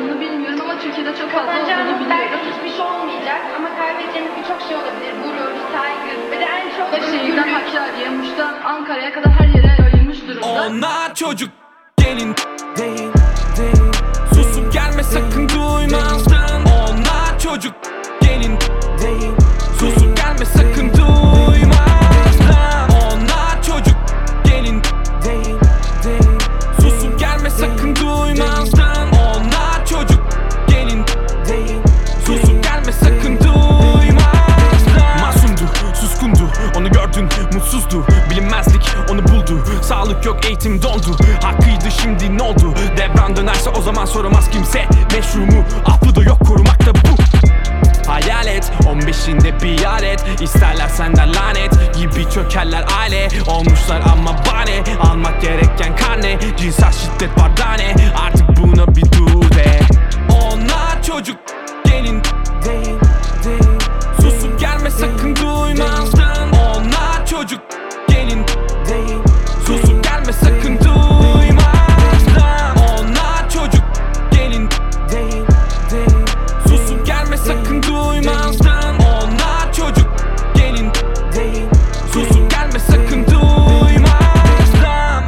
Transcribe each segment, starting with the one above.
olduğunu bilmiyorum ama Türkiye'de çok fazla olduğunu Kazanacağımız belki biliyorum. hiçbir şey olmayacak ama kaybedeceğimiz birçok şey olabilir. Gurur, saygı ve de en çok Şehirden Hakkari'ye, Muş'tan Ankara'ya kadar her yere yayılmış durumda. Onlar çocuk gelin değil, değil. Susup gelme sakın duymazdan. Onlar çocuk gelin değil, susup gelme sakın duymazdan. Onlar çocuk gelin değil, değil. Susup gelme sakın duymazdan. Onlar çocuk gelin değil, susup gelme sakın duymazdan. Masumdu, suskundu, onu gördün mutsuzdu. Bilinmezlik onu buldu, sağlık yok eğitim dondu. Hakkıydı şimdi ne oldu? Devran dönerse o zaman soramaz kimse. Meşrumu affı da yok korumakta bu. Hayalet 15'inde bir alet, İsterler senden lanet gibi çökerler aile. Olmuşlar ama bane, almak gereken karne. Cinsel şiddet var tane, artık buna bir dur de. Onlar çocuk gelin değil, değil. Susup gelme sakın duymazdan. Onlar çocuk gelin değil, susup gelme sakın duymazdan. Onlar çocuk gelin değil, değil. Susup gelme sakın duymazdan. Onlar çocuk gelin değil, susup gelme sakın duymazdan.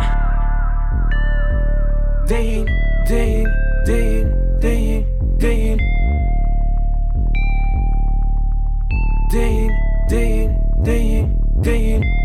Değil, değil, değil, değil, değil. Değil, değil, değil, değil.